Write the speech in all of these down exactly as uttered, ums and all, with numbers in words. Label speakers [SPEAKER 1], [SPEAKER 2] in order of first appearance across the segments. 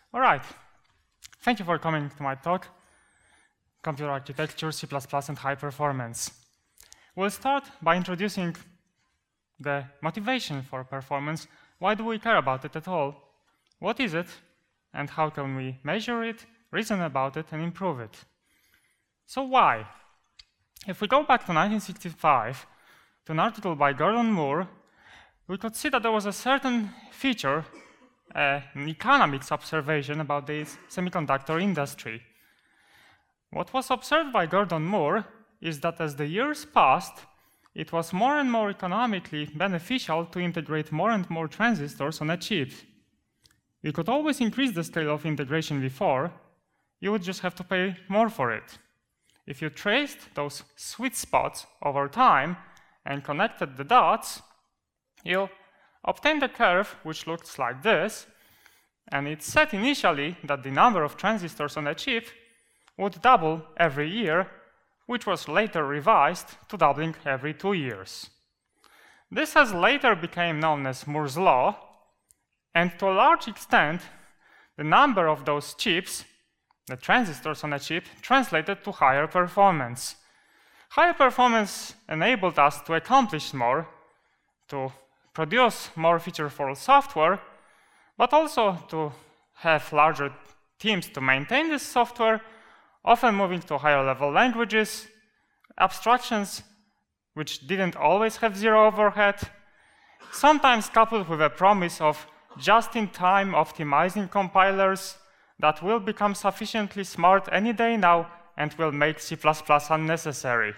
[SPEAKER 1] All right. Thank you for coming to my talk, Computer Architecture, C plus plus, and High Performance. We'll start by introducing the motivation for performance. Why do we care about it at all? What is it? And how can we measure it, reason about it, and improve it? So why? If we go back to nineteen sixty-five, to an article by Gordon Moore, we could see that there was a certain feature, uh, an economics observation about the semiconductor industry. What was observed by Gordon Moore is that as the years passed, it was more and more economically beneficial to integrate more and more transistors on a chip. You could always increase the scale of integration before, you would just have to pay more for it. If you traced those sweet spots over time and connected the dots, you obtained a curve which looks like this, and it said initially that the number of transistors on a chip would double every year, which was later revised to doubling every two years. This has later become known as Moore's law, and to a large extent, the number of those chips, the transistors on a chip, translated to higher performance. Higher performance enabled us to accomplish more, to produce more featureful software, but also to have larger teams to maintain this software, often moving to higher level languages, abstractions which didn't always have zero overhead, sometimes coupled with a promise of just-in-time optimizing compilers that will become sufficiently smart any day now and will make C plus plus unnecessary.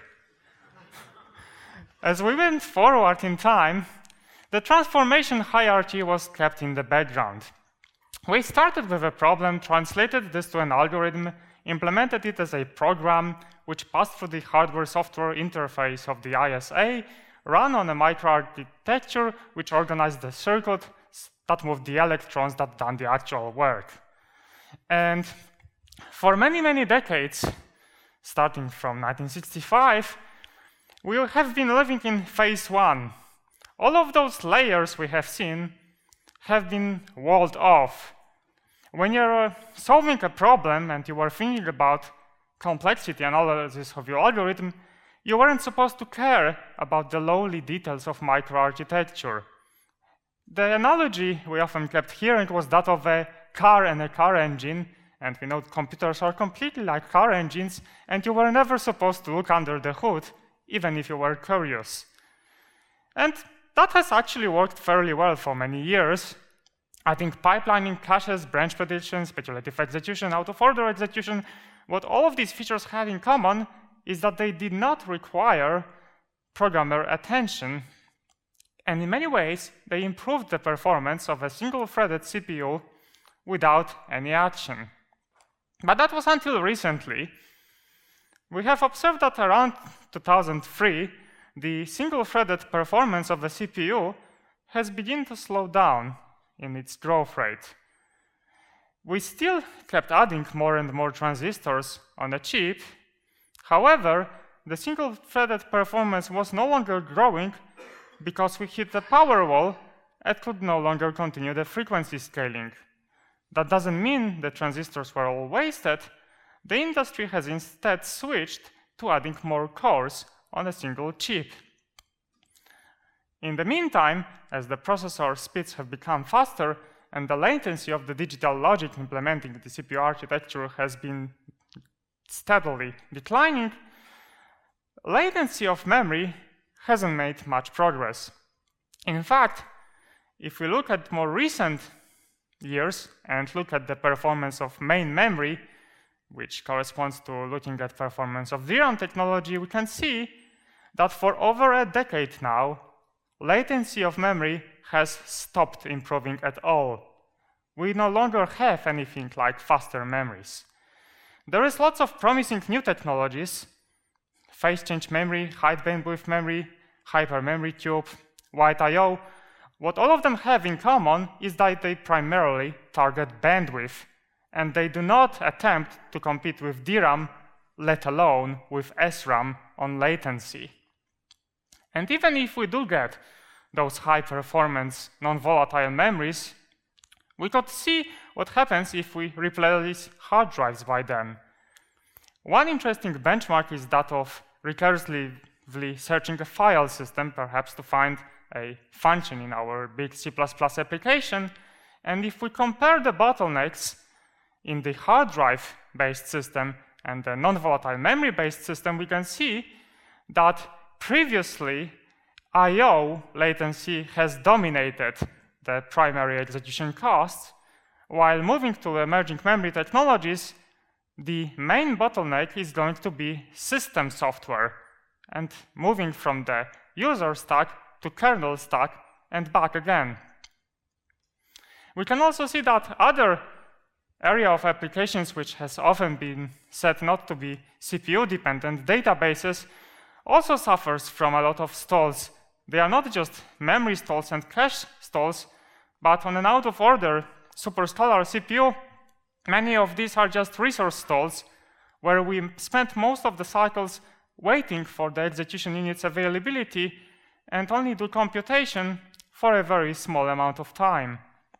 [SPEAKER 1] As we went forward in time, the transformation hierarchy was kept in the background. We started with a problem, translated this to an algorithm, implemented it as a program which passed through the hardware-software interface of the I S A, ran on a microarchitecture which organized the circuit that moved the electrons that done the actual work. And for many, many decades, starting from nineteen sixty-five, we have been living in phase one. All of those layers we have seen have been walled off. When you're uh, solving a problem and you were thinking about complexity analysis of your algorithm, you weren't supposed to care about the lowly details of microarchitecture. The analogy we often kept hearing was that of a car and a car engine, and we know computers are completely like car engines, and you were never supposed to look under the hood, even if you were curious. And that has actually worked fairly well for many years. I think pipelining, caches, branch prediction, speculative execution, out-of-order execution, what all of these features have in common is that they did not require programmer attention. And in many ways, they improved the performance of a single-threaded C P U without any action. But that was until recently. We have observed that around two thousand three, the single-threaded performance of a C P U has begun to slow down in its growth rate. We still kept adding more and more transistors on a chip. However, the single-threaded performance was no longer growing because we hit the power wall and could no longer continue the frequency scaling. That doesn't mean the transistors were all wasted. The industry has instead switched to adding more cores on a single chip. In the meantime, as the processor speeds have become faster and the latency of the digital logic implementing the C P U architecture has been steadily declining, latency of memory hasn't made much progress. In fact, if we look at more recent years and look at the performance of main memory, which corresponds to looking at performance of D RAM technology, we can see that for over a decade now, latency of memory has stopped improving at all. We no longer have anything like faster memories. There is lots of promising new technologies, phase change memory, high bandwidth memory, hyper memory cube, white I O. What all of them have in common is that they primarily target bandwidth, and they do not attempt to compete with D RAM, let alone with S RAM on latency. And even if we do get those high-performance, non-volatile memories, we could see what happens if we replace hard drives by them. One interesting benchmark is that of recursively searching a file system, perhaps to find a function in our big C plus plus application. And if we compare the bottlenecks in the hard drive-based system and the non-volatile memory-based system, we can see that previously I O latency has dominated the primary execution costs, while moving to emerging memory technologies, the main bottleneck is going to be system software, and moving from the user stack to kernel stack and back again. We can also see that other area of applications which has often been said not to be C P U-dependent, databases, also suffers from a lot of stalls. They are not just memory stalls and cache stalls, but on an out-of-order superscalar C P U, many of these are just resource stalls, where we spend most of the cycles waiting for the execution unit's availability and only do computation for a very small amount of time.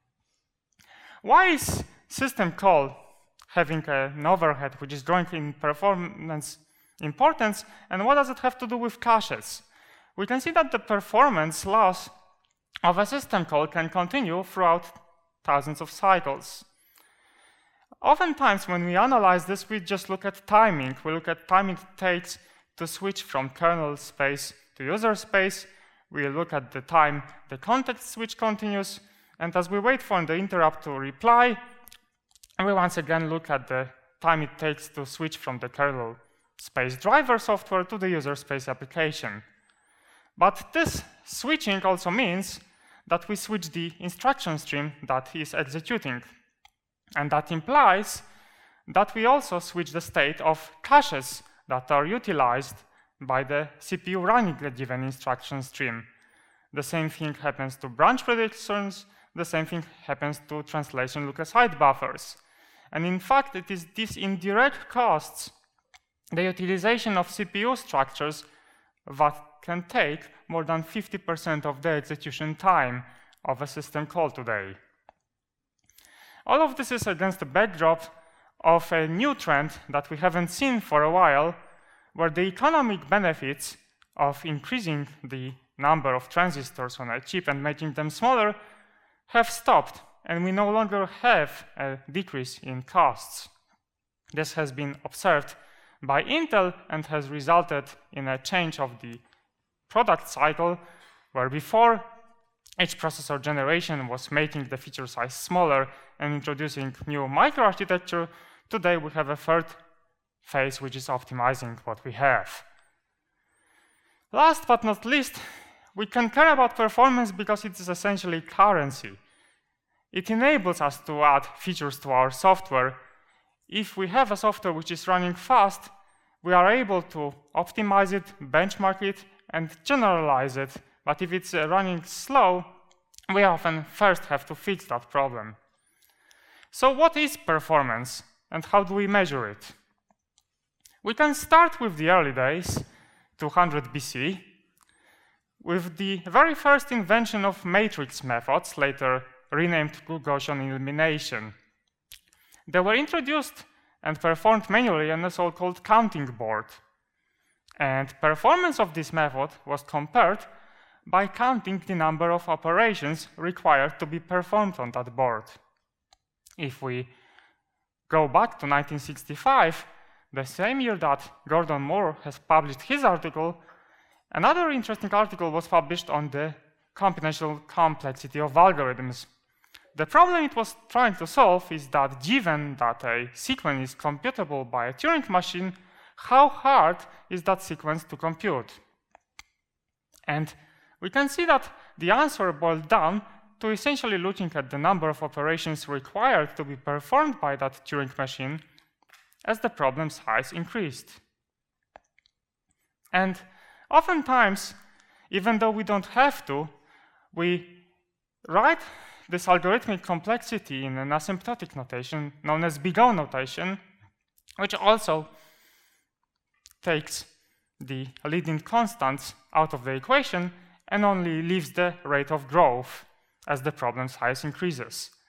[SPEAKER 1] Why is system call having an overhead which is growing in performance importance, and what does it have to do with caches? We can see that the performance loss of a system call can continue throughout thousands of cycles. Oftentimes, when we analyze this, we just look at timing. We look at time it takes to switch from kernel space to user space. We look at the time the context switch continues, and as we wait for the interrupt to reply, we once again look at the time it takes to switch from the kernel space driver software to the user space application. But this switching also means that we switch the instruction stream that is executing. And that implies that we also switch the state of caches that are utilized by the C P U running a given instruction stream. The same thing happens to branch predictions, the same thing happens to translation look-aside buffers. And in fact, it is these indirect costs, the utilization of C P U structures, that can take more than fifty percent of the execution time of a system call today. All of this is against the backdrop of a new trend that we haven't seen for a while, where the economic benefits of increasing the number of transistors on a chip and making them smaller have stopped, and we no longer have a decrease in costs. This has been observed by Intel and has resulted in a change of the product cycle, where before each processor generation was making the feature size smaller and introducing new microarchitecture. Today we have a third phase, which is optimizing what we have. Last but not least, we can care about performance because it is essentially currency. It enables us to add features to our software. If we have a software which is running fast, we are able to optimize it, benchmark it, and generalize it. But if it's uh, running slow, we often first have to fix that problem. So what is performance, and how do we measure it? We can start with the early days, two hundred B C, with the very first invention of matrix methods, later renamed Gaussian elimination. They were introduced and performed manually on a so-called counting board. And performance of this method was compared by counting the number of operations required to be performed on that board. If we go back to nineteen sixty-five, the same year that Gordon Moore has published his article, another interesting article was published on the computational complexity of algorithms. The problem it was trying to solve is that given that a sequence is computable by a Turing machine, how hard is that sequence to compute? And we can see that the answer boiled down to essentially looking at the number of operations required to be performed by that Turing machine as the problem size increased. And oftentimes, even though we don't have to, we write this algorithmic complexity in an asymptotic notation known as big O notation, which also takes the leading constants out of the equation and only leaves the rate of growth as the problem size increases.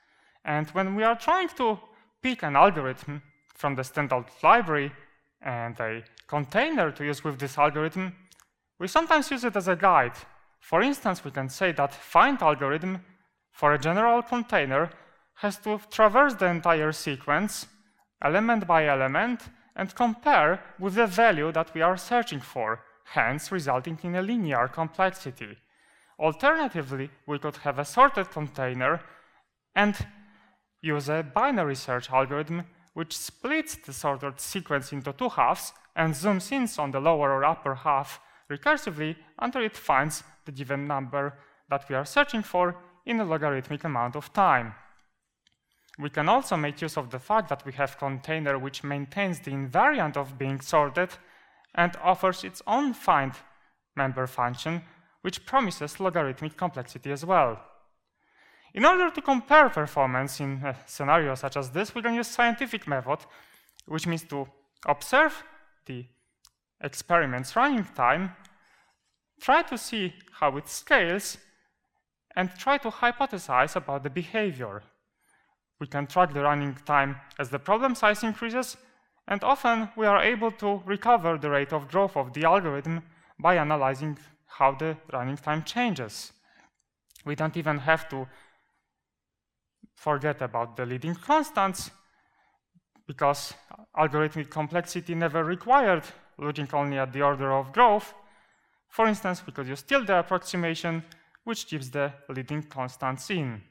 [SPEAKER 1] And when we are trying to pick an algorithm from the standard library and a container to use with this algorithm, we sometimes use it as a guide. For instance, we can say that find algorithm for a general container has to traverse the entire sequence, element by element, and compare with the value that we are searching for, hence resulting in a linear complexity. Alternatively, we could have a sorted container and use a binary search algorithm which splits the sorted sequence into two halves and zooms in on the lower or upper half recursively until it finds the given number that we are searching for in a logarithmic amount of time. We can also make use of the fact that we have a container which maintains the invariant of being sorted and offers its own find member function, which promises logarithmic complexity as well. In order to compare performance in a scenario such as this, we can use scientific method, which means to observe the experiment's running time, try to see how it scales, and try to hypothesize about the behavior. We can track the running time as the problem size increases, and often we are able to recover the rate of growth of the algorithm by analyzing how the running time changes. We don't even have to forget about the leading constants, because algorithmic complexity never required looking only at the order of growth. For instance, we could use tilde approximation, which gives the leading constants in.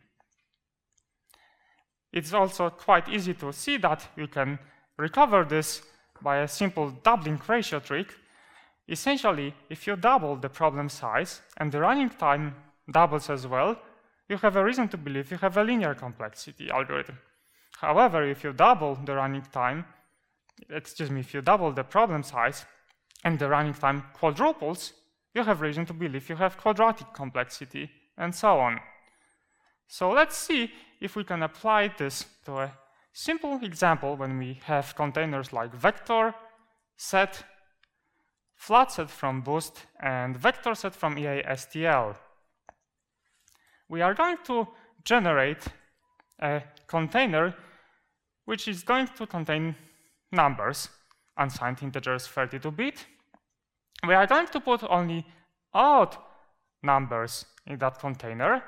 [SPEAKER 1] It's also quite easy to see that you can recover this by a simple doubling ratio trick. Essentially, if you double the problem size and the running time doubles as well, you have a reason to believe you have a linear complexity algorithm. However, if you double the running time, excuse me, if you double the problem size and the running time quadruples, you have reason to believe you have quadratic complexity, and so on. So let's see if we can apply this to a simple example when we have containers like vector, set, flat set from Boost, and vector set from E A S T L. We are going to generate a container which is going to contain numbers, unsigned integers thirty-two bit. We are going to put only odd numbers in that container.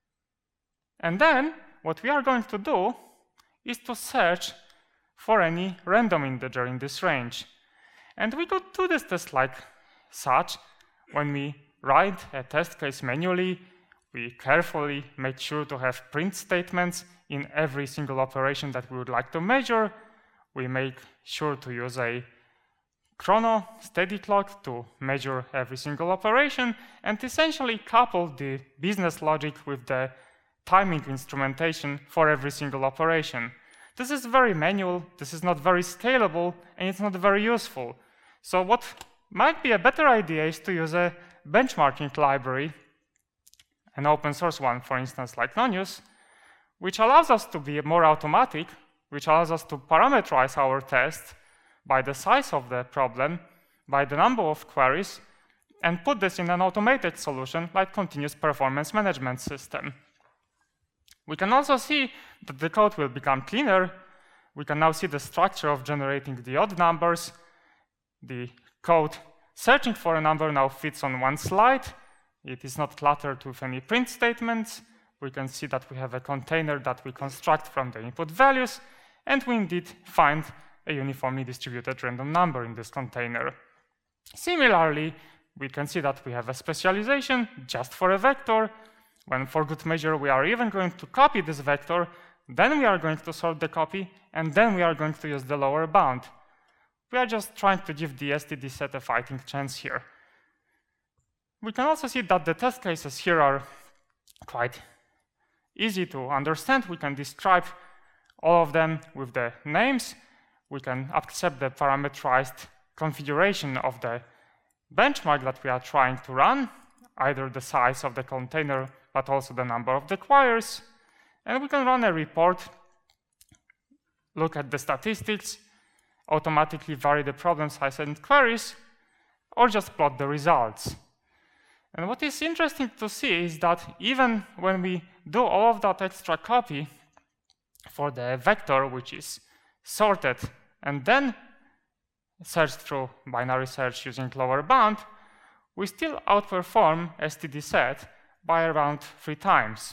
[SPEAKER 1] And then what we are going to do is to search for any random integer in this range. And we could do this test like such. When we write a test case manually, we carefully make sure to have print statements in every single operation that we would like to measure. We make sure to use a chrono steady clock to measure every single operation, and essentially couple the business logic with the timing instrumentation for every single operation. This is very manual, this is not very scalable, and it's not very useful. So what might be a better idea is to use a benchmarking library, an open source one, for instance, like Nonius, which allows us to be more automatic, which allows us to parameterize our test by the size of the problem, by the number of queries, and put this in an automated solution like continuous performance management system. We can also see that the code will become cleaner. We can now see the structure of generating the odd numbers. The code searching for a number now fits on one slide. It is not cluttered with any print statements. We can see that we have a container that we construct from the input values, and we indeed find a uniformly distributed random number in this container. Similarly, we can see that we have a specialization just for a vector. When for good measure we are even going to copy this vector, then we are going to sort the copy, and then we are going to use the lower bound. We are just trying to give the S T D set a fighting chance here. We can also see that the test cases here are quite easy to understand. We can describe all of them with the names. We can accept the parameterized configuration of the benchmark that we are trying to run, either the size of the container, but also the number of the queries. And we can run a report, look at the statistics, automatically vary the problem size and queries, or just plot the results. And what is interesting to see is that even when we do all of that extra copy, for the vector, which is sorted and then searched through binary search using lower bound, we still outperform stdset by around three times.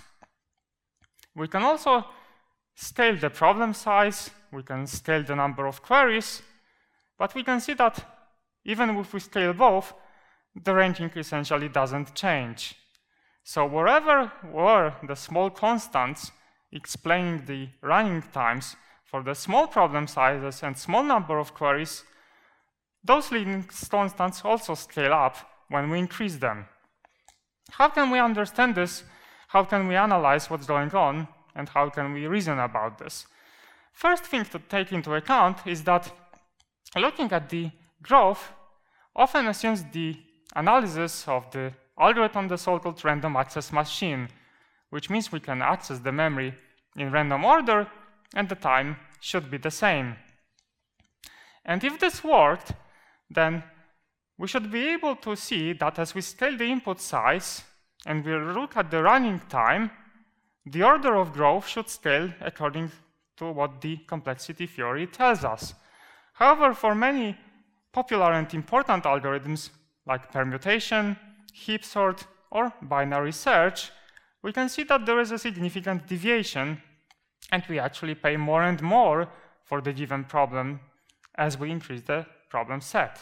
[SPEAKER 1] We can also scale the problem size, we can scale the number of queries, but we can see that even if we scale both, the ranking essentially doesn't change. So wherever were the small constants explaining the running times for the small problem sizes and small number of queries, those leading constants also scale up when we increase them. How can we understand this? How can we analyze what's going on? And how can we reason about this? First thing to take into account is that looking at the growth often assumes the analysis of the algorithm, the so-called random access machine, which means we can access the memory in random order and the time should be the same. And if this worked, then we should be able to see that as we scale the input size and we look at the running time, the order of growth should scale according to what the complexity theory tells us. However, for many popular and important algorithms like permutation, heap sort, or binary search, we can see that there is a significant deviation and we actually pay more and more for the given problem as we increase the problem set.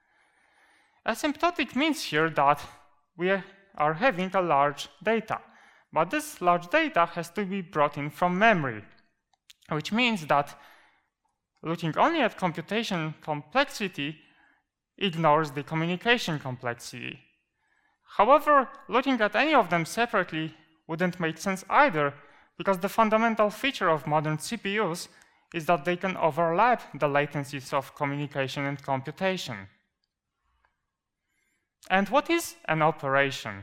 [SPEAKER 1] Asymptotic means here that we are having a large data, but this large data has to be brought in from memory, which means that looking only at computation complexity ignores the communication complexity. However, looking at any of them separately wouldn't make sense either, because the fundamental feature of modern C P Us is that they can overlap the latencies of communication and computation. And what is an operation?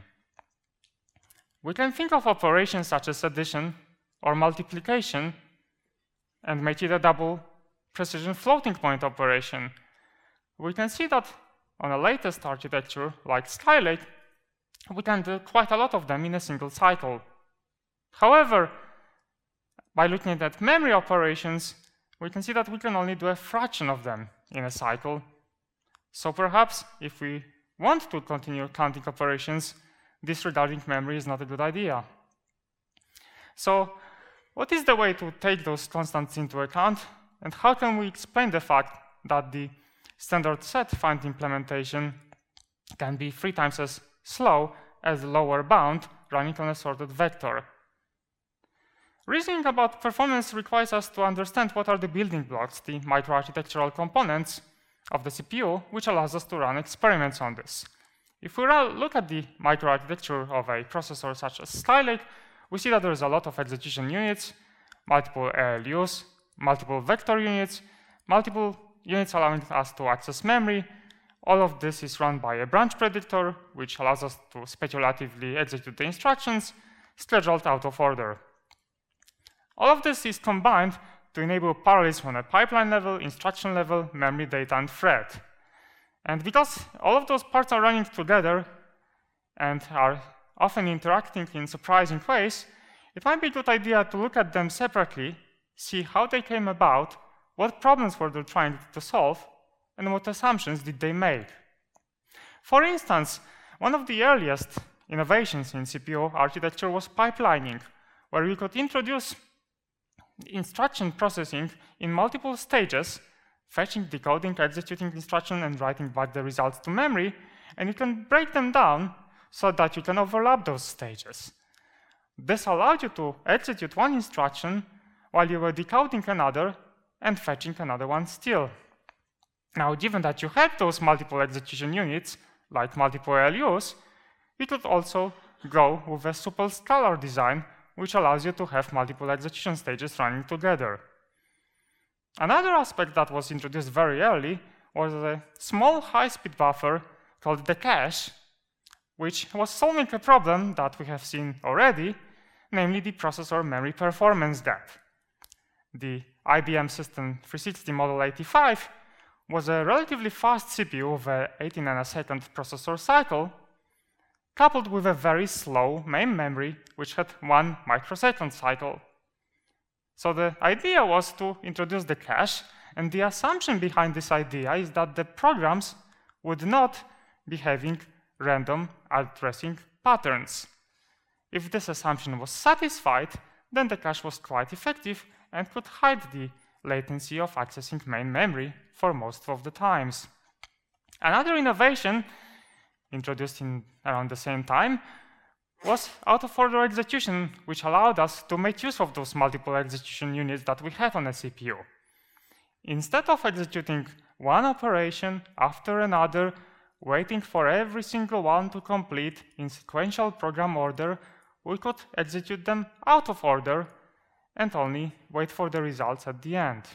[SPEAKER 1] We can think of operations such as addition or multiplication and make it a double precision floating point operation. We can see that on a latest architecture like Skylake, we can do quite a lot of them in a single cycle. However, by looking at memory operations, we can see that we can only do a fraction of them in a cycle. So perhaps if we want to continue counting operations, disregarding memory is not a good idea. So what is the way to take those constants into account, and how can we explain the fact that the standard set find implementation can be three times as slow as the lower bound running on a sorted vector? Reasoning about performance requires us to understand what are the building blocks, the microarchitectural components of the C P U, which allows us to run experiments on this. If we look at the microarchitecture of a processor such as Skylake, we see that there is a lot of execution units, multiple A L Us, multiple vector units, multiple units allowing us to access memory. All of this is run by a branch predictor, which allows us to speculatively execute the instructions scheduled out of order. All of this is combined to enable parallelism on a pipeline level, instruction level, memory, data, and thread. And because all of those parts are running together and are often interacting in surprising ways, it might be a good idea to look at them separately, see how they came about, what problems were they trying to solve, and what assumptions did they make. For instance, one of the earliest innovations in C P U architecture was pipelining, where we could introduce instruction processing in multiple stages, fetching, decoding, executing instruction, and writing back the results to memory, and you can break them down so that you can overlap those stages. This allowed you to execute one instruction while you were decoding another and fetching another one still. Now, given that you had those multiple execution units, like multiple A L Us, we could also go with a supple scalar design, which allows you to have multiple execution stages running together. Another aspect that was introduced very early was a small high-speed buffer called the cache, which was solving a problem that we have seen already, namely the processor memory performance gap. The I B M System three sixty Model eighty-five was a relatively fast C P U with an eighteen nanosecond processor cycle, coupled with a very slow main memory, which had one microsecond cycle. So the idea was to introduce the cache, and the assumption behind this idea is that the programs would not be having random addressing patterns. If this assumption was satisfied, then the cache was quite effective and could hide the latency of accessing main memory for most of the times. Another innovation introduced in around the same time was out-of-order execution, which allowed us to make use of those multiple execution units that we have on a C P U. Instead of executing one operation after another, waiting for every single one to complete in sequential program order, we could execute them out of order and only wait for the results at the end.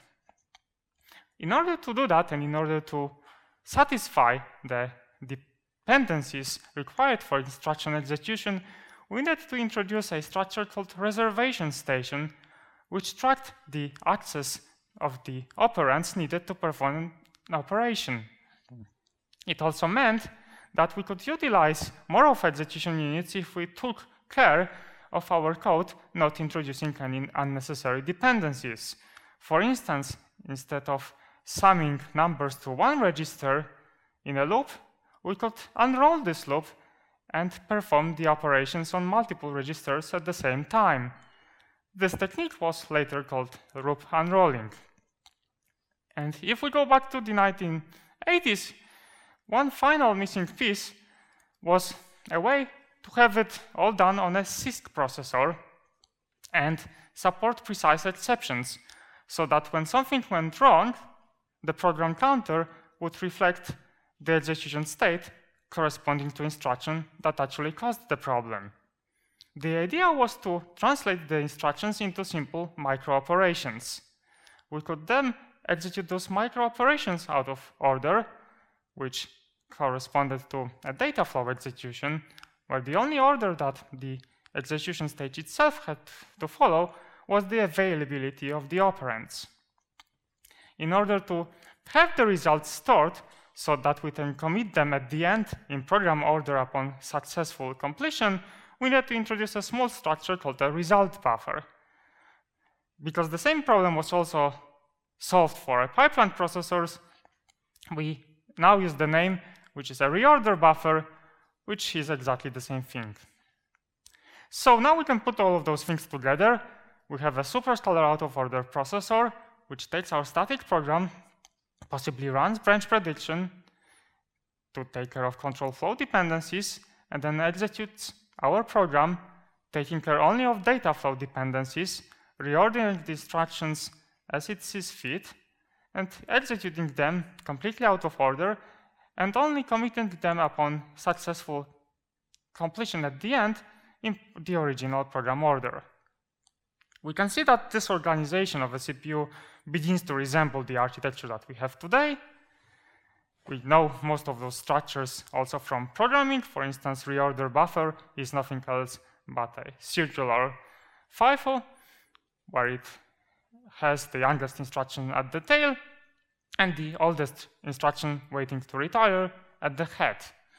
[SPEAKER 1] In order to do that, and in order to satisfy the dependencies required for instruction execution, we needed to introduce a structure called reservation station, which tracked the access of the operands needed to perform an operation. It also meant that we could utilize more of execution units if we took care of our code not introducing any unnecessary dependencies. For instance, instead of summing numbers to one register in a loop, we could unroll this loop and perform the operations on multiple registers at the same time. This technique was later called loop unrolling. And if we go back to the nineteen eighties, one final missing piece was a way to have it all done on a CISC processor and support precise exceptions, so that when something went wrong, the program counter would reflect the execution state corresponding to instruction that actually caused the problem. The idea was to translate the instructions into simple micro-operations. We could then execute those micro-operations out of order, which corresponded to a data flow execution, where the only order that the execution stage itself had to follow was the availability of the operands. In order to have the results stored so that we can commit them at the end in program order upon successful completion, we need to introduce a small structure called a result buffer. Because the same problem was also solved for pipeline processors, we now use the name, which is a reorder buffer, which is exactly the same thing. So now we can put all of those things together. We have a superscalar out-of-order processor, which takes our static program, possibly runs branch prediction to take care of control flow dependencies, and then executes our program, taking care only of data flow dependencies, reordering the instructions as it sees fit, and executing them completely out of order, and only committing them upon successful completion at the end in the original program order. We can see that this organization of a C P U begins to resemble the architecture that we have today. We know most of those structures also from programming. For instance, reorder buffer is nothing else but a circular FIFO, where it has the youngest instruction at the tail and the oldest instruction waiting to retire at the head.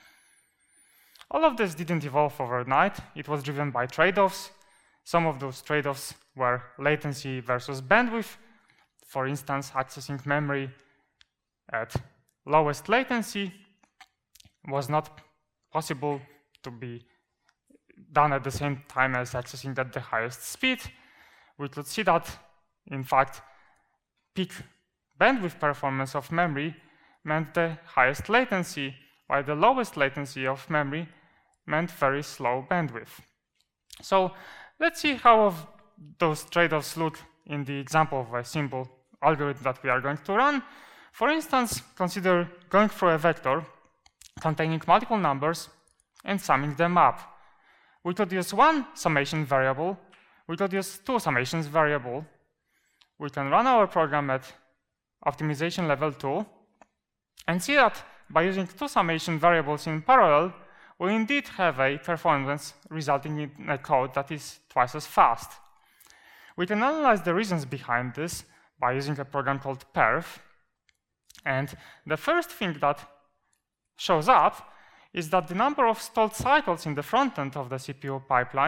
[SPEAKER 1] All of this didn't evolve overnight. It was driven by trade-offs. Some of those trade-offs were latency versus bandwidth. For instance, accessing memory at lowest latency was not possible to be done at the same time as accessing at the highest speed. We could see that, in fact, peak bandwidth performance of memory meant the highest latency, while the lowest latency of memory meant very slow bandwidth. So let's see how those trade-offs look in the example of a simple algorithm that we are going to run. For instance, consider going through a vector containing multiple numbers and summing them up. We could use one summation variable. We could use two summations variable. We can run our program at optimization level two and see that by using two summation variables in parallel, we indeed have a performance resulting in a code that is twice as fast. We can analyze the reasons behind this by using a program called perf. And the first thing that shows up is that the number of stalled cycles in the front end of the C P U pipeline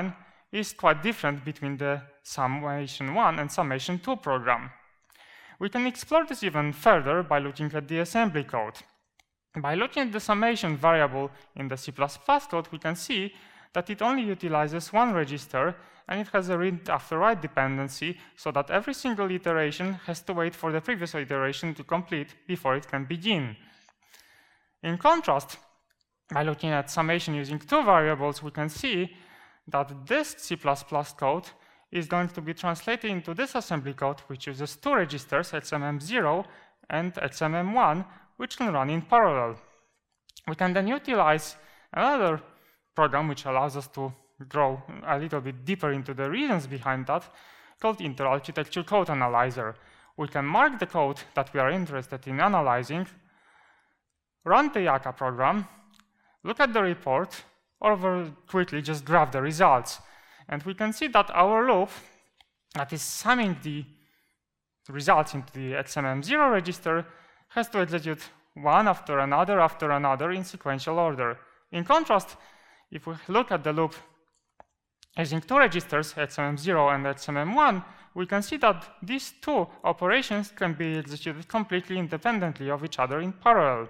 [SPEAKER 1] is quite different between the summation one and summation two program. We can explore this even further by looking at the assembly code. By looking at the summation variable in the C plus plus code, we can see that it only utilizes one register, and it has a read after write dependency, so that every single iteration has to wait for the previous iteration to complete before it can begin. In contrast, by looking at summation using two variables, we can see that this C plus plus code is going to be translated into this assembly code, which uses two registers, X M M zero and X M M one, which can run in parallel. We can then utilize another program which allows us to draw a little bit deeper into the reasons behind that, called Inter-Architecture Code Analyzer. We can mark the code that we are interested in analyzing, run the Yaka program, look at the report, or very quickly just grab the results. And we can see that our loop that is summing the results into the X M M zero register has to execute one after another after another in sequential order. In contrast, if we look at the loop using two registers, X M M zero and X M M one, we can see that these two operations can be executed completely independently of each other in parallel.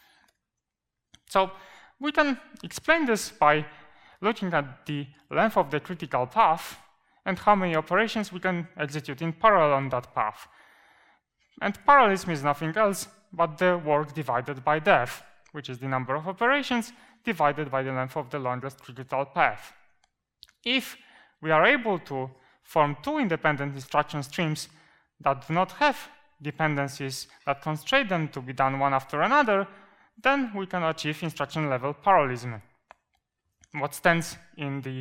[SPEAKER 1] So we can explain this by looking at the length of the critical path and how many operations we can execute in parallel on that path. And parallelism is nothing else but the work divided by depth, which is the number of operations divided by the length of the longest critical path. If we are able to form two independent instruction streams that do not have dependencies that constrain them to be done one after another, then we can achieve instruction level parallelism. What stands in the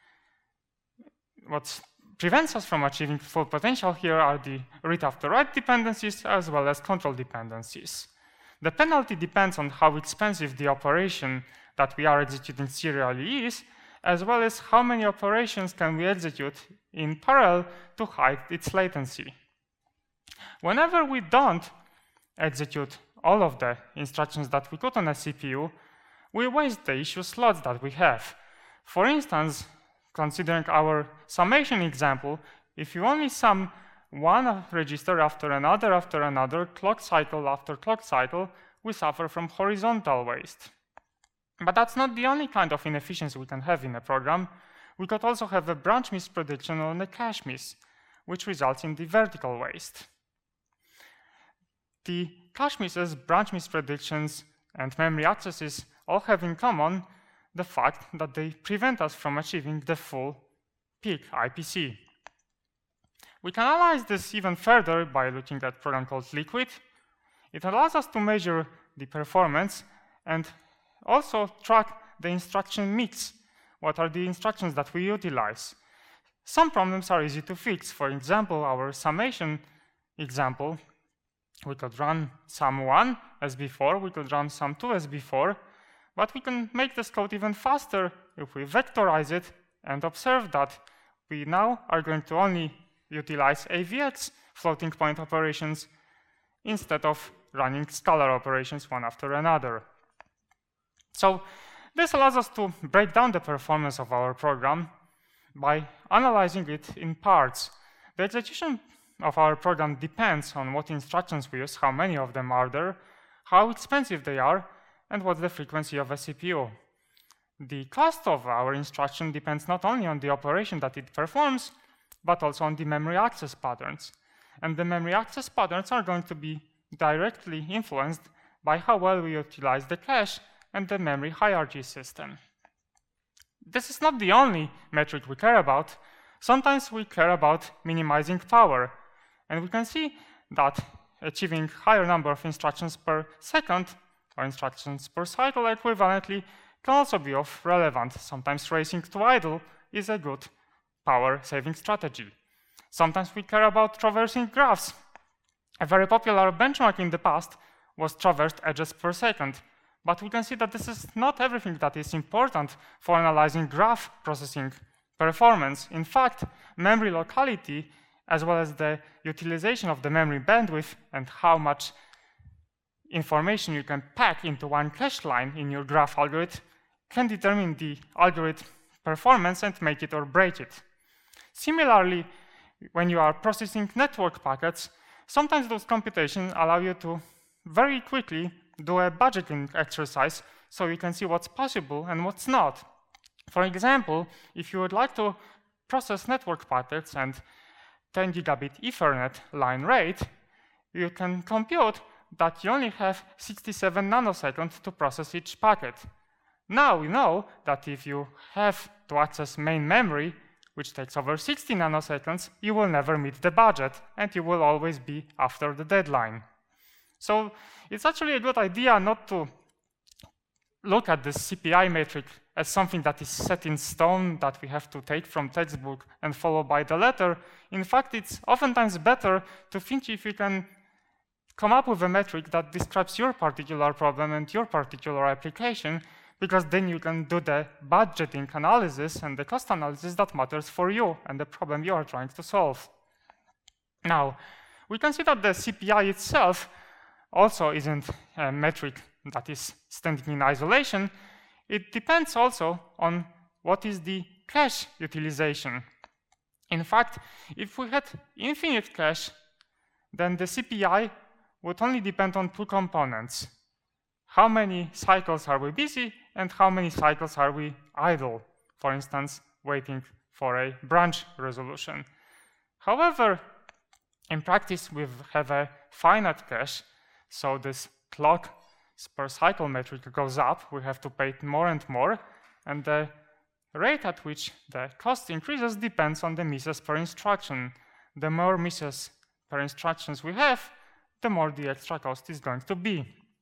[SPEAKER 1] what prevents us from achieving full potential here are the read after write dependencies as well as control dependencies. The penalty depends on how expensive the operation that we are executing serially is, as well as how many operations can we execute in parallel to hide its latency. Whenever we don't execute all of the instructions that we put on a C P U, we waste the issue slots that we have. For instance, considering our summation example, if you only sum one register after another after another, clock cycle after clock cycle, we suffer from horizontal waste. But that's not the only kind of inefficiency we can have in a program. We could also have a branch miss prediction or a cache miss, which results in the vertical waste. The cache misses, branch miss predictions, and memory accesses all have in common the fact that they prevent us from achieving the full peak I P C. We can analyze this even further by looking at a program called Liquid. It allows us to measure the performance and also track the instruction mix. What are the instructions that we utilize? Some problems are easy to fix. For example, our summation example, we could run sum one as before, we could run sum two as before, but we can make this code even faster if we vectorize it and observe that we now are going to only utilize A V X floating point operations instead of running scalar operations one after another. So this allows us to break down the performance of our program by analyzing it in parts. The execution of our program depends on what instructions we use, how many of them are there, how expensive they are, and what's the frequency of a C P U. The cost of our instruction depends not only on the operation that it performs, but also on the memory access patterns. And the memory access patterns are going to be directly influenced by how well we utilize the cache and the memory hierarchy system. This is not the only metric we care about. Sometimes we care about minimizing power. And we can see that achieving higher number of instructions per second or instructions per cycle equivalently can also be of relevance. Sometimes racing to idle is a good power-saving strategy. Sometimes we care about traversing graphs. A very popular benchmark in the past was traversed edges per second. But we can see that this is not everything that is important for analyzing graph processing performance. In fact, memory locality, as well as the utilization of the memory bandwidth and how much information you can pack into one cache line in your graph algorithm, can determine the algorithm performance and make it or break it. Similarly, when you are processing network packets, sometimes those computations allow you to very quickly do a budgeting exercise so you can see what's possible and what's not. For example, if you would like to process network packets and ten gigabit Ethernet line rate, you can compute that you only have sixty-seven nanoseconds to process each packet. Now we know that if you have to access main memory, which takes over sixty nanoseconds, you will never meet the budget, and you will always be after the deadline. So it's actually a good idea not to look at this C P I metric as something that is set in stone that we have to take from textbook and follow by the letter. In fact, it's oftentimes better to think if you can come up with a metric that describes your particular problem and your particular application, because then you can do the budgeting analysis and the cost analysis that matters for you and the problem you are trying to solve. Now, we can see that the C P I itself also isn't a metric that is standing in isolation. It depends also on what is the cache utilization. In fact, if we had infinite cache, then the C P I would only depend on two components. How many cycles are we busy and how many cycles are we idle, for instance, waiting for a branch resolution. However, in practice, we have a finite cache, so this clock per cycle metric goes up. We have to pay more and more, and the rate at which the cost increases depends on the misses per instruction. The more misses per instructions we have, the more the extra cost is going to be.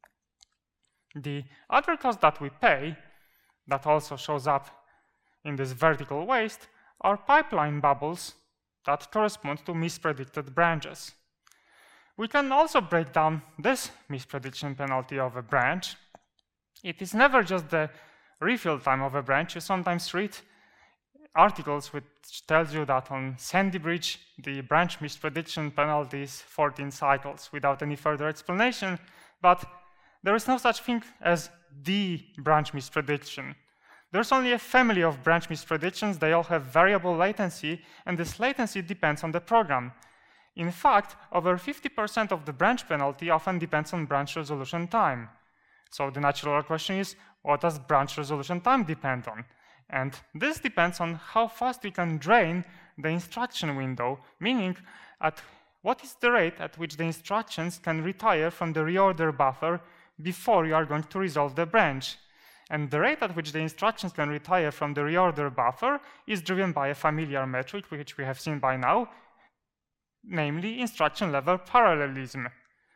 [SPEAKER 1] The other cost that we pay, that also shows up in this vertical waste, are pipeline bubbles that correspond to mispredicted branches. We can also break down this misprediction penalty of a branch. It is never just the refill time of a branch. You sometimes read articles which tells you that on Sandy Bridge, the branch misprediction penalty is fourteen cycles without any further explanation, but there is no such thing as the branch misprediction. There's only a family of branch mispredictions. They all have variable latency, and this latency depends on the program. In fact, over fifty percent of the branch penalty often depends on branch resolution time. So the natural question is, what does branch resolution time depend on? And this depends on how fast we can drain the instruction window, meaning at what is the rate at which the instructions can retire from the reorder buffer before you are going to resolve the branch. And the rate at which the instructions can retire from the reorder buffer is driven by a familiar metric, which we have seen by now, namely instruction level parallelism.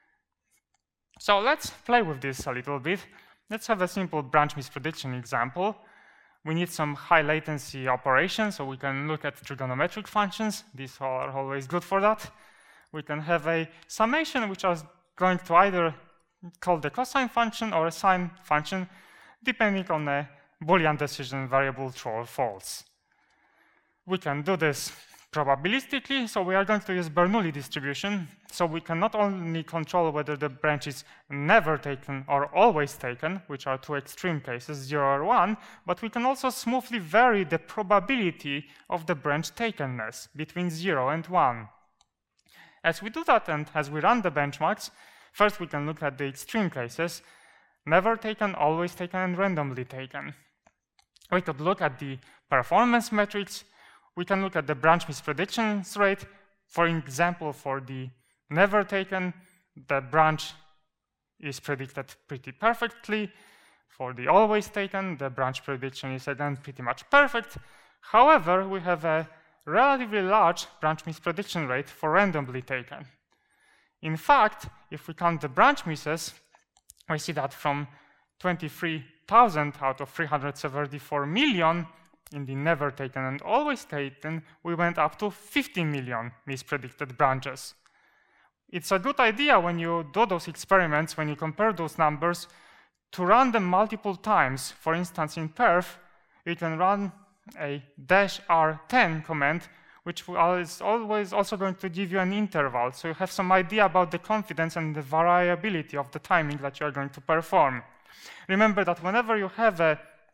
[SPEAKER 1] So let's play with this a little bit. Let's have a simple branch misprediction example. We need some high latency operations, so we can look at trigonometric functions. These are always good for that. We can have a summation, which is going to either call the cosine function or a sine function, depending on a Boolean decision variable true or false. We can do this probabilistically, so we are going to use Bernoulli distribution, so we can not only control whether the branch is never taken or always taken, which are two extreme cases, zero or one, but we can also smoothly vary the probability of the branch takenness between zero and one. As we do that and as we run the benchmarks, first we can look at the extreme cases, never taken, always taken, and randomly taken. We could look at the performance metrics. We can look at the branch mispredictions rate. For example, for the never taken, the branch is predicted pretty perfectly. For the always taken, the branch prediction is again pretty much perfect. However, we have a relatively large branch misprediction rate for randomly taken. In fact, if we count the branch misses, we see that from twenty-three thousand out of three hundred seventy-four million in the never taken and always taken, we went up to fifty million mispredicted branches. It's a good idea when you do those experiments, when you compare those numbers, to run them multiple times. For instance, in perf, you can run a dash R ten command, which is always also going to give you an interval, so you have some idea about the confidence and the variability of the timing that you are going to perform. Remember that whenever you have a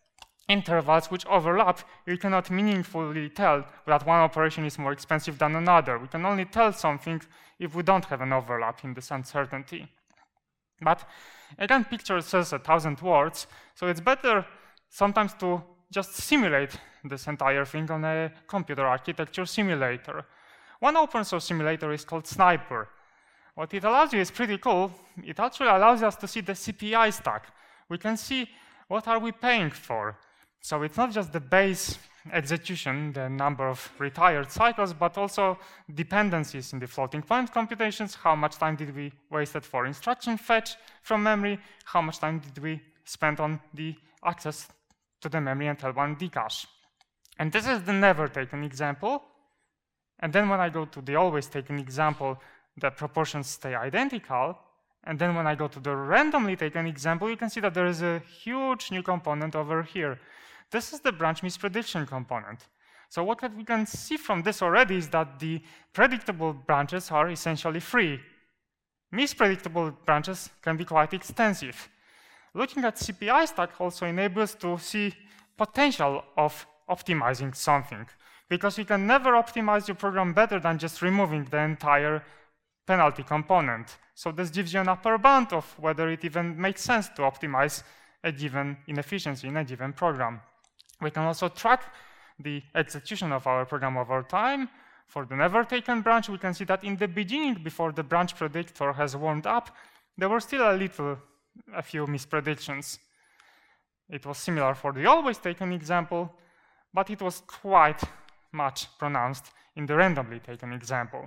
[SPEAKER 1] intervals which overlap, you cannot meaningfully tell that one operation is more expensive than another. We can only tell something if we don't have an overlap in this uncertainty. But again, picture says a thousand words, so it's better sometimes to just simulate this entire thing on a computer architecture simulator. One open source simulator is called Sniper. What it allows you is pretty cool. It actually allows us to see the C P I stack. We can see what are we paying for. So it's not just the base execution, the number of retired cycles, but also dependencies in the floating point computations. How much time did we waste for instruction fetch from memory? How much time did we spend on the access to the memory and L one D cache? And this is the never taken example. And then when I go to the always taken example, the proportions stay identical. And then when I go to the randomly taken example, you can see that there is a huge new component over here. This is the branch misprediction component. So what we can see from this already is that the predictable branches are essentially free. Mispredictable branches can be quite extensive. Looking at C P I stack also enables to see potential of optimizing something, because you can never optimize your program better than just removing the entire penalty component. So this gives you an upper bound of whether it even makes sense to optimize a given inefficiency in a given program. We can also track the execution of our program over time. For the never taken branch, we can see that in the beginning, before the branch predictor has warmed up, there were still a little, a few mispredictions. It was similar for the always taken example, but it was quite much pronounced in the randomly taken example.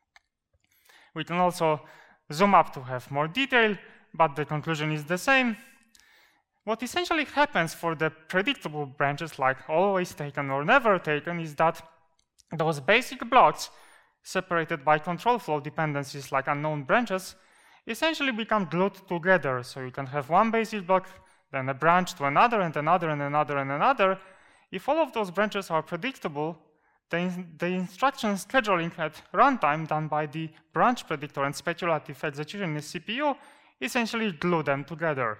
[SPEAKER 1] We can also zoom up to have more detail, but the conclusion is the same. What essentially happens for the predictable branches like always taken or never taken is that those basic blocks separated by control flow dependencies like unknown branches essentially become glued together. So you can have one basic block, then a branch to another and another and another and another. If all of those branches are predictable, the, the instruction scheduling at runtime done by the branch predictor and speculative execution in the C P U essentially glue them together.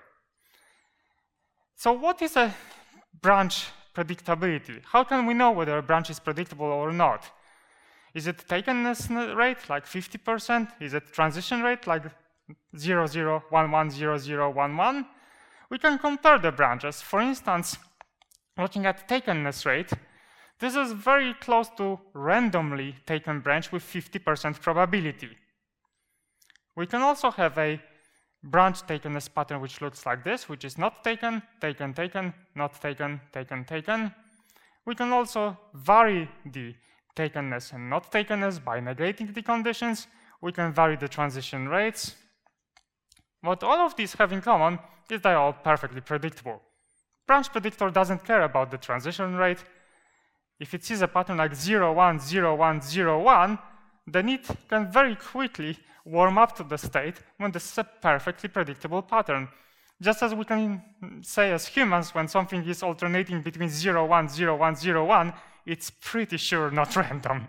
[SPEAKER 1] So what is a branch predictability? How can we know whether a branch is predictable or not? Is it takenness rate, like fifty percent? Is it transition rate, like zero zero one one zero zero one one? We can compare the branches. For instance, looking at takenness rate, this is very close to randomly taken branch with fifty percent probability. We can also have a branch takenness pattern which looks like this, which is not taken, taken, taken, not taken, taken, taken. We can also vary the takenness and not takenness by negating the conditions. We can vary the transition rates. What all of these have in common is they are all perfectly predictable. Branch predictor doesn't care about the transition rate. If it sees a pattern like zero one zero one zero one, then it can very quickly warm up to the state when this is a perfectly predictable pattern. Just as we can say as humans, when something is alternating between zero one zero one zero one, it's pretty sure not random.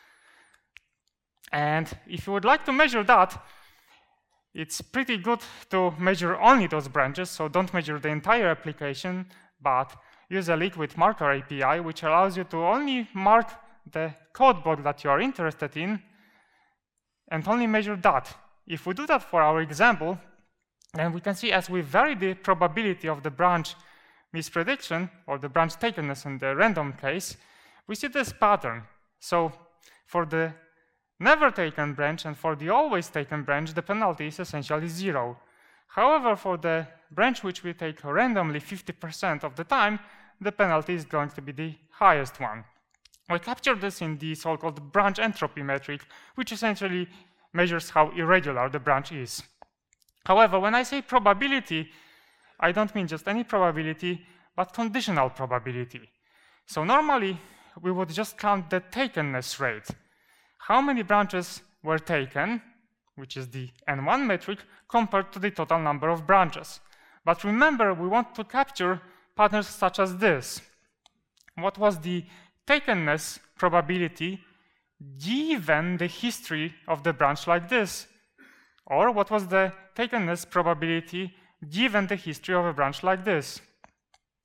[SPEAKER 1] And if you would like to measure that, it's pretty good to measure only those branches, so don't measure the entire application, but use a liquid marker A P I, which allows you to only mark the code block that you are interested in, and only measure that. If we do that for our example, then we can see as we vary the probability of the branch misprediction, or the branch takenness in the random case, we see this pattern. So for the never taken branch and for the always taken branch, the penalty is essentially zero. However, for the branch which we take randomly fifty percent of the time, the penalty is going to be the highest one. We capture this in the so-called branch entropy metric, which essentially measures how irregular the branch is. However, when I say probability, I don't mean just any probability, but conditional probability. So normally, we would just count the takenness rate. How many branches were taken, which is the N one metric, compared to the total number of branches. But remember, we want to capture patterns such as this. What was the takenness probability given the history of the branch like this? Or what was the takenness probability given the history of a branch like this?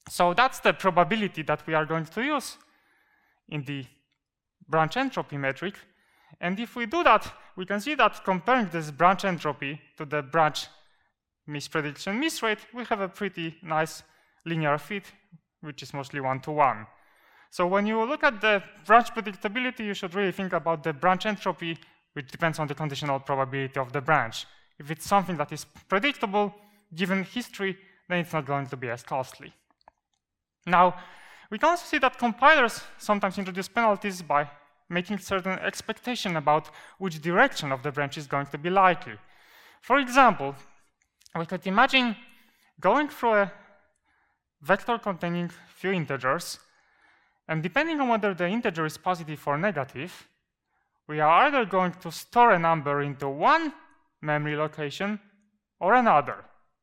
[SPEAKER 1] So that's the probability that we are going to use in the branch entropy metric. And if we do that, we can see that comparing this branch entropy to the branch misprediction miss rate, we have a pretty nice linear fit, which is mostly one-to-one. So when you look at the branch predictability, you should really think about the branch entropy, which depends on the conditional probability of the branch. If it's something that is predictable, given history, then it's not going to be as costly. Now, we can also see that compilers sometimes introduce penalties by making certain expectation about which direction of the branch is going to be likely. For example, we could imagine going through a vector containing few integers, and depending on whether the integer is positive or negative, we are either going to store a number into one memory location or another.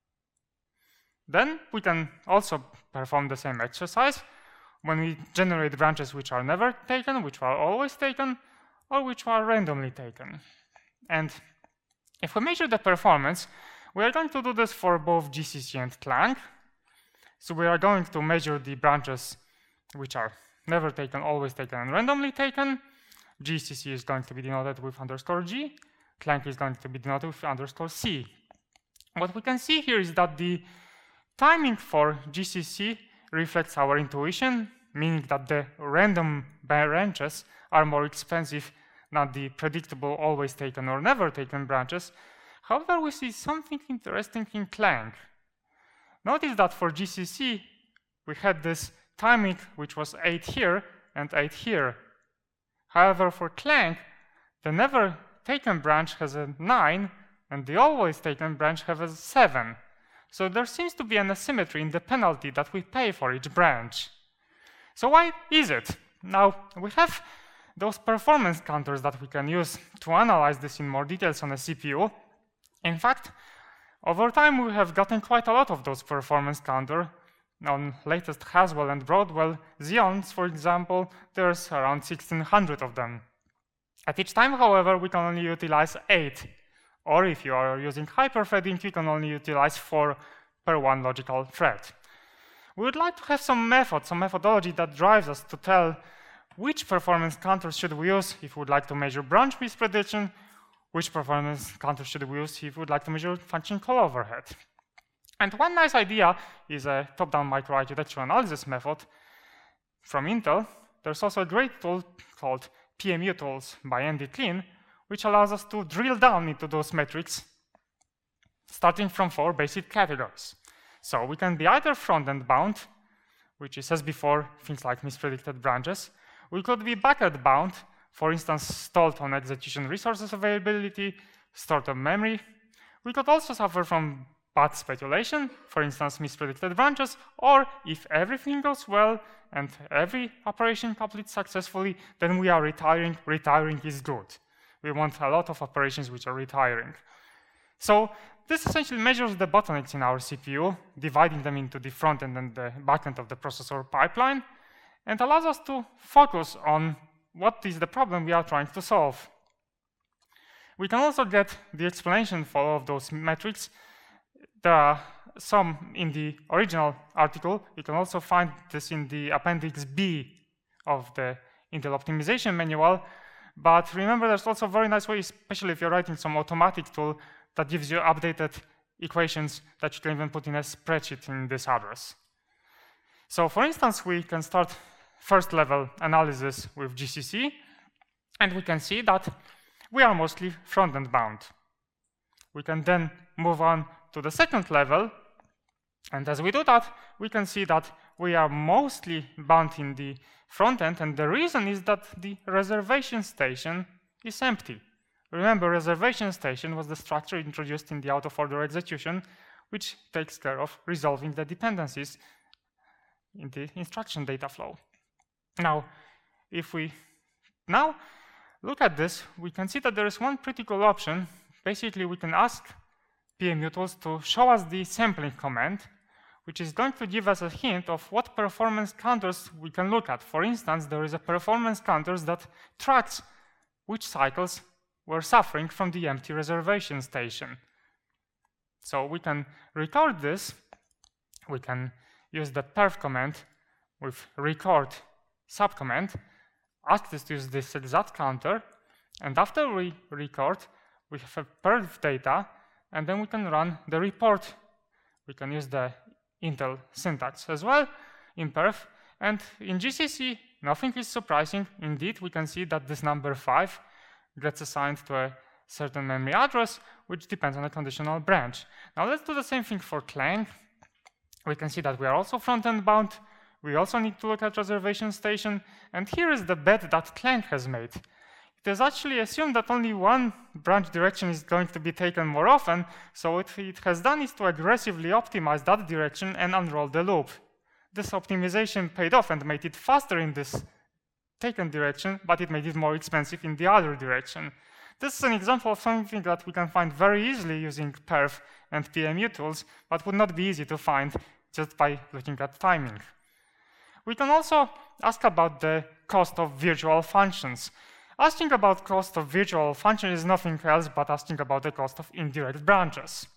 [SPEAKER 1] Then we can also perform the same exercise when we generate branches which are never taken, which are always taken, or which are randomly taken. And if we measure the performance, we are going to do this for both G C C and Clang. So we are going to measure the branches which are never taken, always taken, and randomly taken. G C C is going to be denoted with underscore G. Clang is going to be denoted with underscore C. What we can see here is that the timing for G C C reflects our intuition, meaning that the random branches are more expensive than the predictable always taken or never taken branches. However, we see something interesting in Clang. Notice that for G C C, we had this timing which was eight here and eight here. However, for Clang, the never taken branch has a nine and the always taken branch has a seven. So there seems to be an asymmetry in the penalty that we pay for each branch. So why is it? Now, we have those performance counters that we can use to analyze this in more details on a C P U. In fact, over time we have gotten quite a lot of those performance counters. On latest Haswell and Broadwell Xeons, for example, there's around sixteen hundred of them. At each time, however, we can only utilize eight. Or if you are using hyperthreading, you can only utilize four per one logical thread. We would like to have some method, some methodology that drives us to tell which performance counters should we use if we would like to measure branch misprediction, which performance counters should we use if we would like to measure function call overhead. And one nice idea is a top-down microarchitecture analysis method from Intel. There's also a great tool called P M U Tools by Andy Klein, which allows us to drill down into those metrics, starting from four basic categories. So we can be either front-end bound, which is, as before, things like mispredicted branches. We could be back-end bound, for instance, stalled on execution resources availability, stored on memory. We could also suffer from bad speculation, for instance, mispredicted branches, or if everything goes well and every operation completes successfully, then we are retiring. Retiring is good. We want a lot of operations which are retiring. So this essentially measures the bottlenecks in our C P U, dividing them into the front end and the back end of the processor pipeline, and allows us to focus on what is the problem we are trying to solve. We can also get the explanation for all of those metrics. There are some in the original article. You can also find this in the Appendix B of the Intel Optimization Manual. But remember, there's also a very nice way, especially if you're writing some automatic tool, that gives you updated equations that you can even put in a spreadsheet in this address. So for instance, we can start first level analysis with G C C, and we can see that we are mostly front-end bound. We can then move on to the second level, and as we do that, we can see that we are mostly bound in the front end, and the reason is that the reservation station is empty. Remember, reservation station was the structure introduced in the out-of-order execution, which takes care of resolving the dependencies in the instruction data flow. Now, if we now look at this, we can see that there is one pretty cool option. Basically, we can ask P M U Tools to show us the sampling command, which is going to give us a hint of what performance counters we can look at. For instance, there is a performance counters that tracks which cycles were suffering from the empty reservation station. So we can record this, we can use the perf command with record subcommand, ask this to use this exact counter, and after we record, we have a perf data, and then we can run the report. We can use the Intel syntax as well in perf, and in G C C, nothing is surprising. Indeed, we can see that this number five gets assigned to a certain memory address, which depends on a conditional branch. Now let's do the same thing for Clang. We can see that we are also front-end bound. We also need to look at reservation station, and here is the bet that Clang has made. It has actually assumed that only one branch direction is going to be taken more often, so what it has done is to aggressively optimize that direction and unroll the loop. This optimization paid off and made it faster in this taken direction, but it made it more expensive in the other direction. This is an example of something that we can find very easily using perf and P M U tools, but would not be easy to find just by looking at timing. We can also ask about the cost of virtual functions. Asking about cost of virtual function is nothing else but asking about the cost of indirect branches.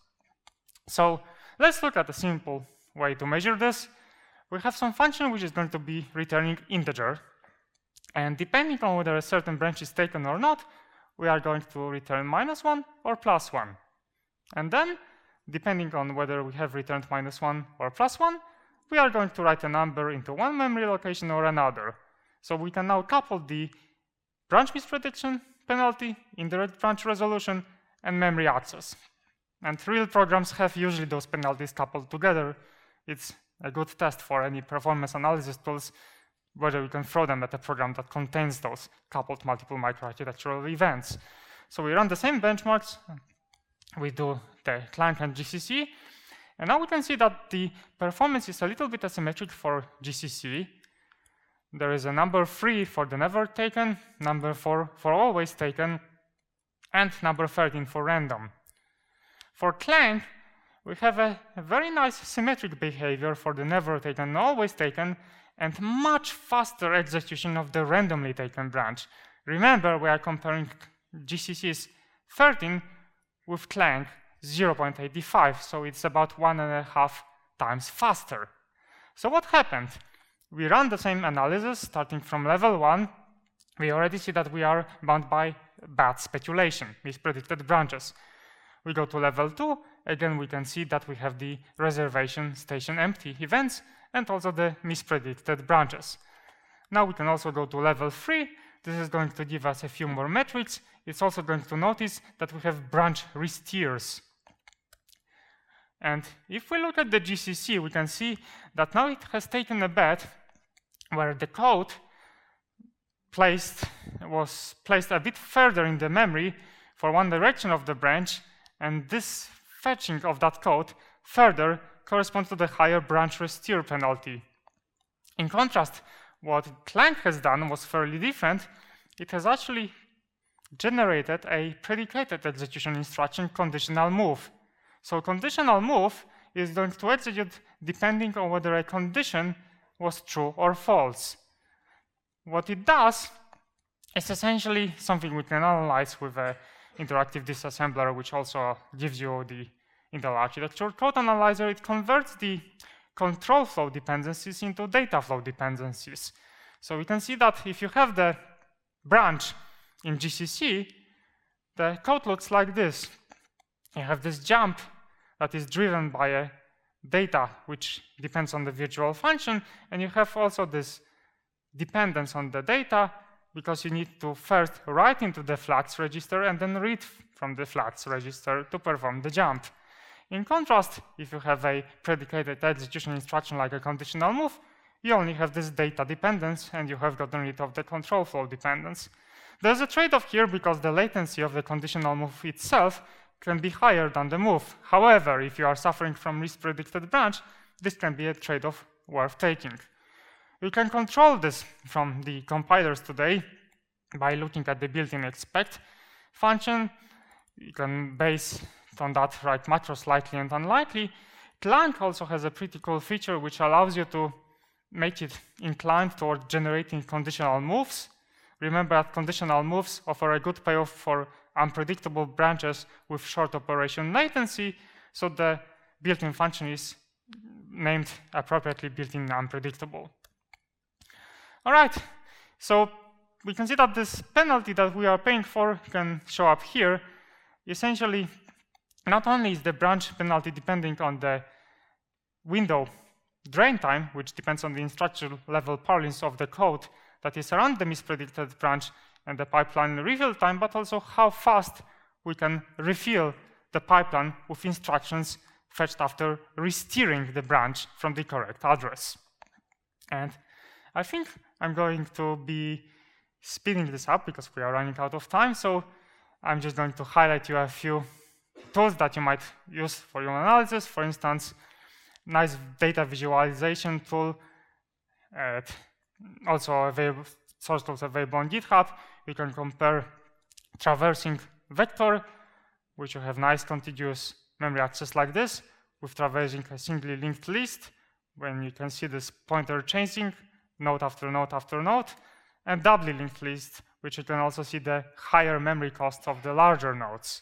[SPEAKER 1] So let's look at a simple way to measure this. We have some function which is going to be returning integer, and depending on whether a certain branch is taken or not, we are going to return minus one or plus one. And then, depending on whether we have returned minus one or plus one, we are going to write a number into one memory location or another. So we can now couple the branch misprediction penalty, indirect branch resolution, and memory access. And real programs have usually those penalties coupled together. It's a good test for any performance analysis tools, whether we can throw them at a program that contains those coupled multiple microarchitectural events. So we run the same benchmarks. We do the Clang and G C C. And now we can see that the performance is a little bit asymmetric for G C C. There is a number three for the never taken, number four for always taken, and number thirteen for random. For Clang, we have a, a very nice symmetric behavior for the never taken and always taken, and much faster execution of the randomly taken branch. Remember, we are comparing G C C's thirteen with Clang zero point eight five, so it's about one and a half times faster. So what happened? We run the same analysis starting from level one. We already see that we are bound by bad speculation, mispredicted branches. We go to level two. Again, we can see that we have the reservation station empty events and also the mispredicted branches. Now we can also go to level three. This is going to give us a few more metrics. It's also going to notice that we have branch resteers. And if we look at the G C C, we can see that now it has taken a bet where the code placed was placed a bit further in the memory for one direction of the branch, and this fetching of that code further corresponds to the higher branch resteer penalty. In contrast, what Clang has done was fairly different. It has actually generated a predicated execution instruction, conditional move. So conditional move is going to execute depending on whether a condition was true or false. What it does is essentially something we can analyze with an interactive disassembler, which also gives you the Intel architecture code analyzer. It converts the control flow dependencies into data flow dependencies. So we can see that if you have the branch in G C C, the code looks like this. You have this jump that is driven by a data which depends on the virtual function, and you have also this dependence on the data because you need to first write into the flags register and then read from the flags register to perform the jump. In contrast, if you have a predicated execution instruction like a conditional move, you only have this data dependence and you have gotten rid of the control flow dependence. There's a trade-off here because the latency of the conditional move itself can be higher than the move. However, if you are suffering from mispredicted branch, this can be a trade-off worth taking. You can control this from the compilers today by looking at the built-in expect function. You can base on that write macros likely and unlikely. Clang also has a pretty cool feature which allows you to make it inclined toward generating conditional moves. Remember that conditional moves offer a good payoff for unpredictable branches with short operation latency, so the built-in function is named appropriately built-in unpredictable. All right, so we can see that this penalty that we are paying for can show up here. Essentially, not only is the branch penalty depending on the window drain time, which depends on the instruction level parlance of the code that is around the mispredicted branch, and the pipeline refill time, but also how fast we can refill the pipeline with instructions fetched after re-steering the branch from the correct address. And I think I'm going to be speeding this up because we are running out of time, so I'm just going to highlight you a few tools that you might use for your analysis. For instance, nice data visualization tool, uh, also available, source tools available on GitHub. You can compare traversing vector, which you have nice contiguous memory access like this, with traversing a singly linked list, when you can see this pointer changing node after node after node, and doubly linked list, which you can also see the higher memory costs of the larger nodes.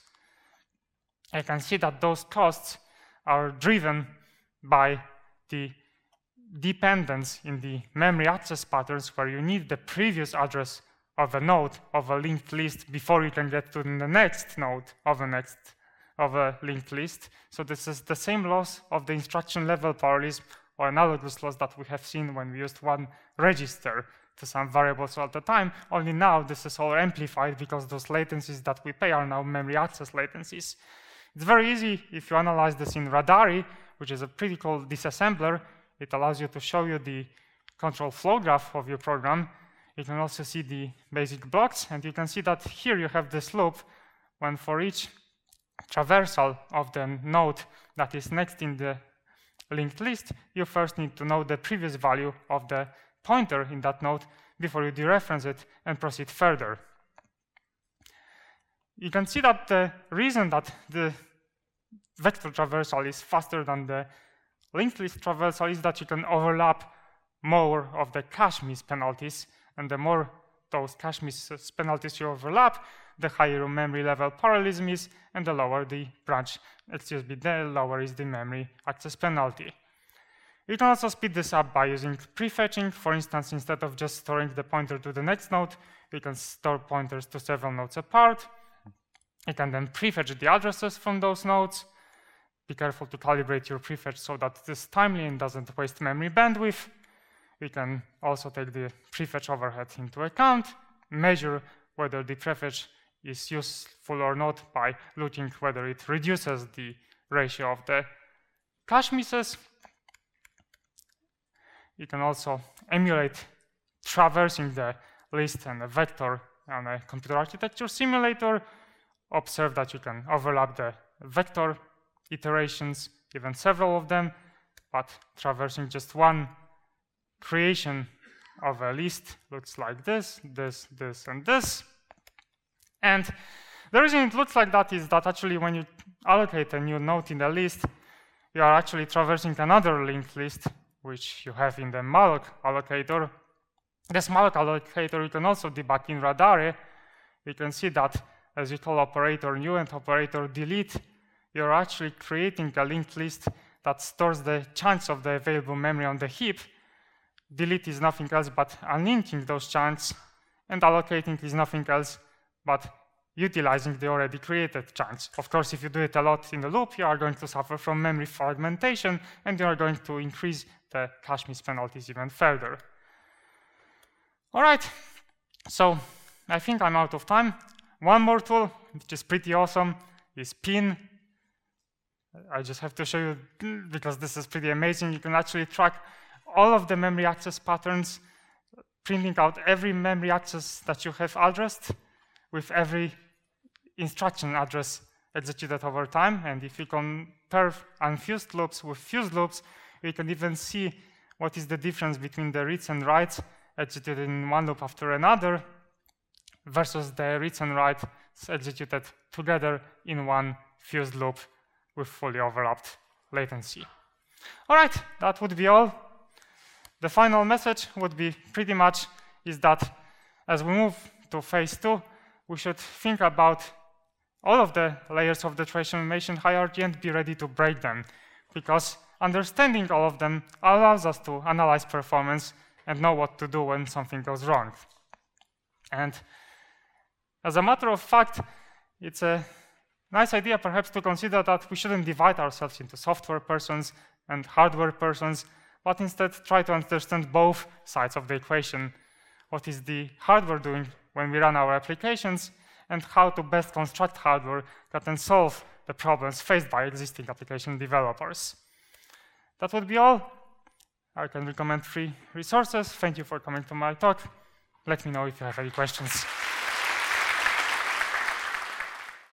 [SPEAKER 1] I can see that those costs are driven by the dependence in the memory access patterns, where you need the previous address of a node of a linked list before you can get to the next node of a next of a linked list. So this is the same loss of the instruction level parallelism, or analogous loss that we have seen when we used one register to some variables at the time. Only now this is all amplified because those latencies that we pay are now memory access latencies. It's very easy if you analyze this in Radari, which is a pretty cool disassembler. It allows you to show you the control flow graph of your program. You can also see the basic blocks, and you can see that here you have this loop when for each traversal of the node that is next in the linked list, you first need to know the previous value of the pointer in that node before you dereference it and proceed further. You can see that the reason that the vector traversal is faster than the linked list traversal is that you can overlap more of the cache miss penalties, and the more those cache miss penalties you overlap, the higher your memory level parallelism is, and the lower the branch, excuse me, the lower is the memory access penalty. You can also speed this up by using prefetching. For instance, instead of just storing the pointer to the next node, you can store pointers to several nodes apart. You can then prefetch the addresses from those nodes. Be careful to calibrate your prefetch so that it is timely and doesn't waste memory bandwidth. We can also take the prefetch overhead into account, measure whether the prefetch is useful or not by looking whether it reduces the ratio of the cache misses. You can also emulate traversing the list and a vector on a computer architecture simulator. Observe that you can overlap the vector iterations, even several of them, but traversing just one creation of a list looks like this, this, this, and this. And the reason it looks like that is that actually when you allocate a new node in the list, you are actually traversing another linked list, which you have in the malloc allocator. This malloc allocator you can also debug in Radari. You can see that as you call operator new and operator delete, you're actually creating a linked list that stores the chunks of the available memory on the heap. Delete is nothing else but unlinking those chunks, and allocating is nothing else but utilizing the already created chunks. Of course, if you do it a lot in the loop, you are going to suffer from memory fragmentation, and you are going to increase the cache miss penalties even further. All right, so I think I'm out of time. One more tool, which is pretty awesome, is Pin. I just have to show you, because this is pretty amazing. You can actually track all of the memory access patterns, printing out every memory access that you have addressed with every instruction address executed over time. And if you compare unfused loops with fused loops, you can even see what is the difference between the reads and writes executed in one loop after another versus the reads and writes executed together in one fused loop with fully overlapped latency. All right, that would be all. The final message would be pretty much is that as we move to phase two, we should think about all of the layers of the transformation hierarchy and be ready to break them. Because understanding all of them allows us to analyze performance and know what to do when something goes wrong. And as a matter of fact, it's a nice idea perhaps to consider that we shouldn't divide ourselves into software persons and hardware persons, but instead try to understand both sides of the equation. What is the hardware doing when we run our applications, and how to best construct hardware that can solve the problems faced by existing application developers. That would be all. I can recommend three resources. Thank you for coming to my talk. Let me know if you have any questions.